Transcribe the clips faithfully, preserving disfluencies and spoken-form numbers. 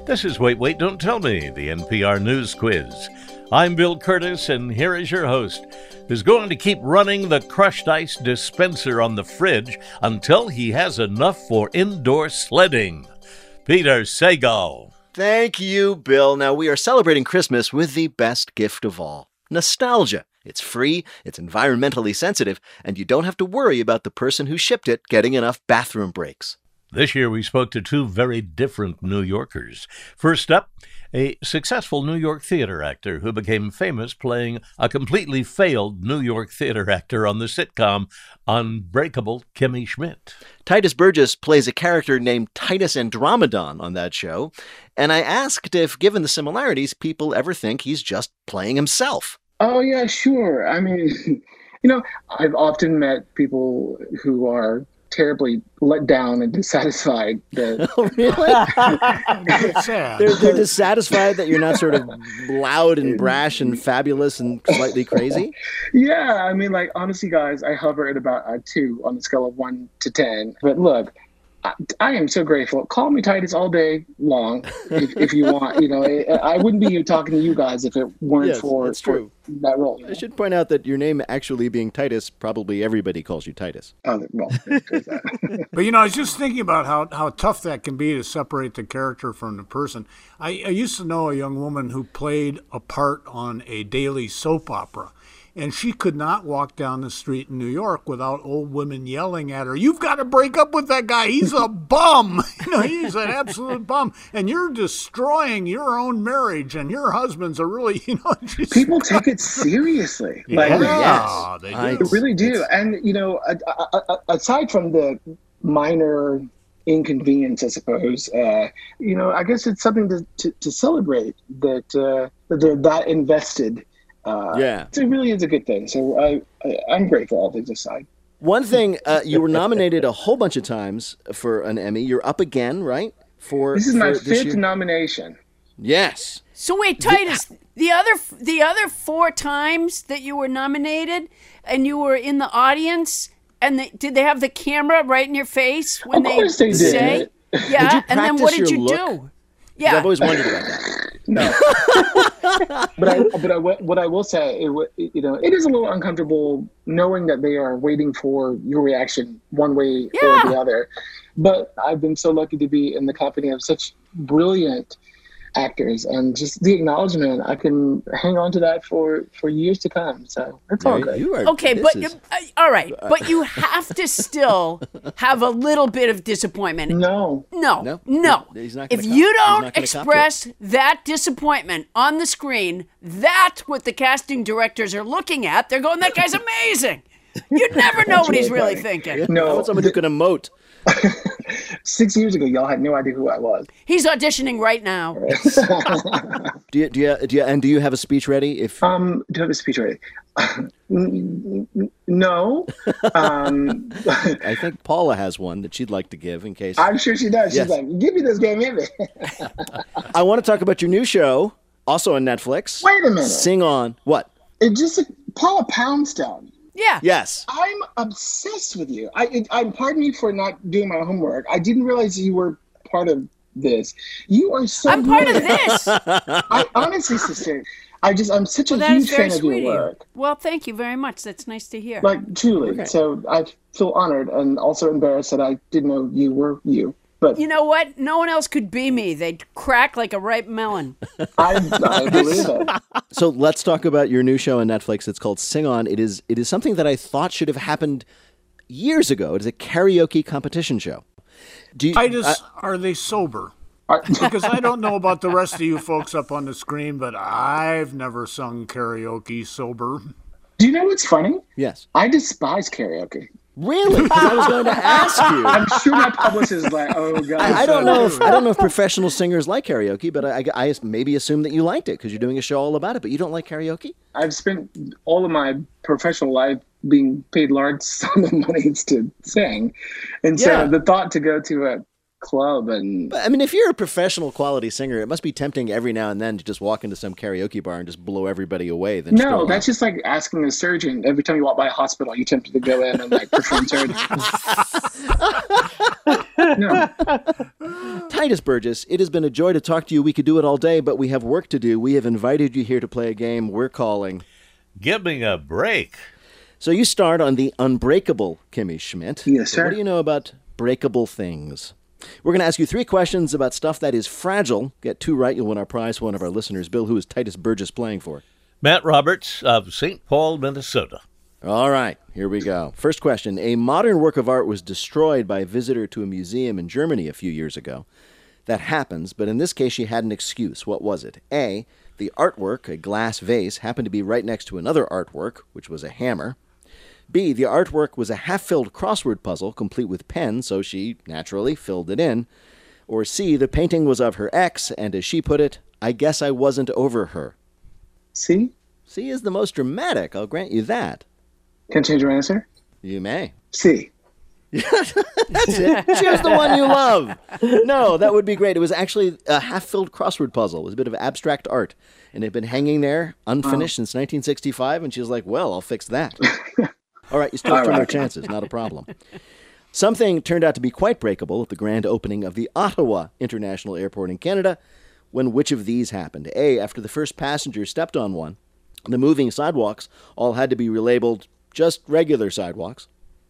This is Wait, Wait, Don't Tell Me, the N P R News Quiz. I'm Bill Curtis, and here is your host, who's going to keep running the crushed ice dispenser on the fridge until he has enough for indoor sledding. Peter Sagal. Thank you, Bill. Now, we are celebrating Christmas with the best gift of all, nostalgia. It's free, it's environmentally sensitive, and you don't have to worry about the person who shipped it getting enough bathroom breaks. This year we spoke to two very different New Yorkers. First up, a successful New York theater actor who became famous playing a completely failed New York theater actor on the sitcom Unbreakable Kimmy Schmidt. Tituss Burgess plays a character named Titus Andromedon on that show, and I asked if, given the similarities, people ever think he's just playing himself. Oh, yeah, sure. I mean, you know, I've often met people who are terribly let down and dissatisfied. That Oh, really? they're, they're dissatisfied that you're not sort of loud and brash and fabulous and slightly crazy? Yeah, I mean, like, honestly, guys, I hover at about a two on the scale of one to ten. But look, I, I am so grateful. Call me Titus all day long if, if you want. You know, I, I wouldn't be here talking to you guys if it weren't Yes, for, that's for true. that role. You know? I should point out that your name actually being Titus, probably everybody calls you Titus. Oh, well, there's that. But, you know, I was just thinking about how, how tough that can be to separate the character from the person. I, I used to know a young woman who played a part on a daily soap opera, and she could not walk down the street in New York without old women yelling at her, "You've got to break up with that guy. He's a bum. You know, he's an absolute bum. And you're destroying your own marriage, and your husband's a really, you know." Just, People take it seriously. Like, yeah, they do. I- They really do. And, you know, a- a- a- aside from the minor inconvenience, I suppose, uh, you know, I guess it's something to, to, to celebrate that, uh, that they're that invested. Uh, Yeah. It really is a good thing. So I, I, I'm grateful, all things aside. One thing, uh, you were nominated a whole bunch of times for an Emmy. You're up again, right? For This is for my this fifth year? nomination. Yes. So wait, Titus, the other the other four times that you were nominated and you were in the audience, and they, did they have the camera right in your face when Of course they did. say? Yeah, Did you and then what practice did your you look? do? 'Cause Yeah, I've always wondered about that. No. but I, but I, what I will say, it, wa- you know, it is a little uncomfortable knowing that they are waiting for your reaction one way Yeah. or the other. But I've been so lucky to be in the company of such brilliant actors, and just the acknowledgement, I can hang on to that for, for years to come. So it's all You- good. you are- okay, this but is- uh, all right, but you have to still have a little bit of disappointment. No. No, No? no. He's not If gonna cop- you he's don't not gonna cop to it. express that disappointment on the screen, that's what the casting directors are looking at. They're going, "That guy's amazing." You'd never know what he's really thinking. I No. want someone who can emote. Six years ago, y'all had no idea who I was. He's auditioning right now. Do you, do you, do you, and do you have a speech ready? If Um, do I have a speech ready? No. Um, I think Paula has one that she'd like to give in case. I'm sure she does. She's Yes. like, give me this game, give me. I want to talk about your new show, also on Netflix. Wait a minute. Sing On. What? It just Paula Poundstone. Yeah. Yes. I'm obsessed with you. I, it, I pardon me for not doing my homework. I didn't realize you were part of this. You are so. I'm part good. of this. I honestly, sister, I just I'm such a Well, that is huge very fan of sweet your of you. work. Well, thank you very much. That's nice to hear. Like truly. Okay. So I feel honored and also embarrassed that I didn't know you were you. But You know what? No one else could be me. They'd crack like a ripe melon. I, I believe it. So let's talk about your new show on Netflix. It's called Sing On. It is it is something that I thought should have happened years ago. It is a karaoke competition show. Do you, Titus, uh, are they sober? Are- Because I don't know about the rest of you folks up on the screen, but I've never sung karaoke sober. Do you know what's funny? yes. I despise karaoke. Really? Because I was going to ask you. I'm sure my publicist is like, oh god. I, I don't know if I don't know if professional singers like karaoke, but I, I, I maybe assume that you liked it because you're doing a show all about it. But you don't like karaoke? I've spent all of my professional life being paid large sum of money to sing, and so Yeah. the thought to go to a club and But I mean, if you're a professional quality singer, it must be tempting every now and then to just walk into some karaoke bar and just blow everybody away. Then just no, go that's on. just like asking a surgeon every time you walk by a hospital, you're tempted to go in and like perform surgery. No. Titus Burgess, it has been a joy to talk to you. We could do it all day, but we have work to do. We have invited you here to play a game we're calling Give Me a Break. So you start on the unbreakable Kimmy Schmidt. Yes, So sir. what do you know about breakable things? We're going to ask you three questions about stuff that is fragile. Get two right, you'll win our prize for one of our listeners. Bill, who is Titus Burgess playing for? Matt Roberts of Saint Paul, Minnesota. All right, here we go. First question. A modern work of art was destroyed by a visitor to a museum in Germany a few years ago. That happens, but in this case she had an excuse. What was it? A, the artwork, a glass vase, happened to be right next to another artwork, which was a hammer. B, the artwork was a half-filled crossword puzzle, complete with pens, so she naturally filled it in. Or C, the painting was of her ex, and as she put it, I guess I wasn't over her. See? C is the most dramatic, I'll grant you that. Can I change your answer? You may. C. That's it. Choose the one you love. No, that would be great. It was actually a half-filled crossword puzzle. It was a bit of abstract art. And it had been hanging there, unfinished, since nineteen sixty-five, and she was like, well, I'll fix that. All right, you still have two All more right. chances. Not a problem. Something turned out to be quite breakable at the grand opening of the Ottawa International Airport in Canada, when which of these happened? A, after the first passenger stepped on one, the moving sidewalks all had to be relabeled just regular sidewalks.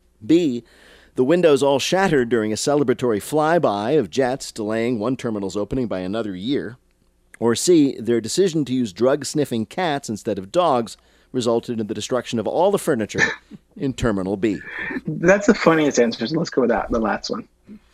B, the windows all shattered during a celebratory flyby of jets delaying one terminal's opening by another year. Or C, their decision to use drug-sniffing cats instead of dogs resulted in the destruction of all the furniture in Terminal B. That's the funniest answer, so let's go with that, the last one.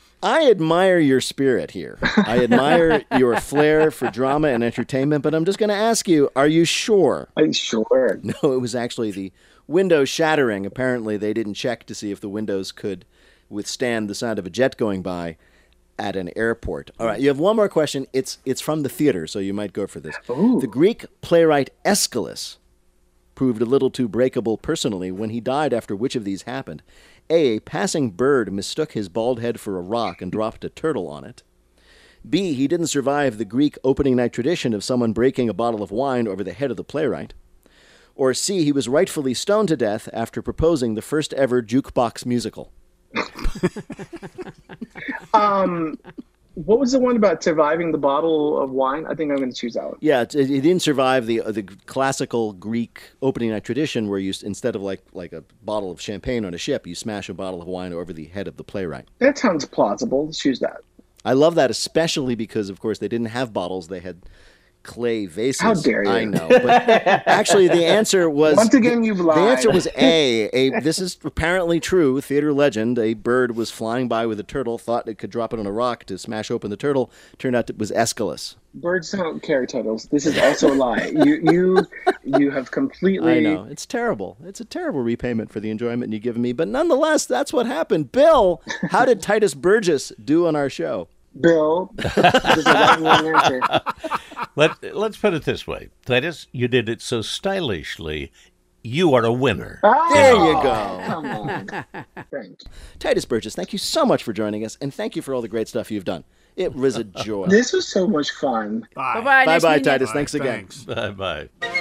I admire your spirit here. I admire your flair for drama and entertainment, but I'm just going to ask you, are you sure? Are you sure? No, it was actually the window shattering. Apparently, they didn't check to see if the windows could withstand the sound of a jet going by at an airport. All right, you have one more question. It's it's from the theater, so you might go for this. Ooh. The Greek playwright Aeschylus proved a little too breakable personally when he died after which of these happened? A, a passing bird mistook his bald head for a rock and dropped a turtle on it. B, he didn't survive the Greek opening night tradition of someone breaking a bottle of wine over the head of the playwright. Or C, he was rightfully stoned to death after proposing the first ever jukebox musical. Um, what was the one about surviving the bottle of wine? I think I'm going to choose that one. Yeah, it, it didn't survive the the classical Greek opening night tradition where you, instead of like, like a bottle of champagne on a ship, you smash a bottle of wine over the head of the playwright. That sounds plausible. Let's choose that. I love that, especially because, of course, they didn't have bottles. They had clay vases. How dare you. I know. But actually, the answer was... Once again, you've lied. The answer was A. A. This is apparently true. Theater legend. A bird was flying by with a turtle, thought it could drop it on a rock to smash open the turtle. Turned out it was Aeschylus. Birds don't carry turtles. This is also a lie. You you you have completely... I know. It's terrible. It's a terrible repayment for the enjoyment you've given me. But nonetheless, that's what happened. Bill, how did Titus Burgess do on our show? Bill, this is a wrong answer. Let, let's put it this way. Titus, you did it so stylishly, you are a winner. Oh, There you go. Come on. Thank you. Titus Burgess, thank you so much for joining us, and thank you for all the great stuff you've done. It was a joy. This was so much fun. Bye. Bye-bye. Nice Bye-bye, meeting you. Titus. Bye. Thanks again. Thanks. Bye-bye.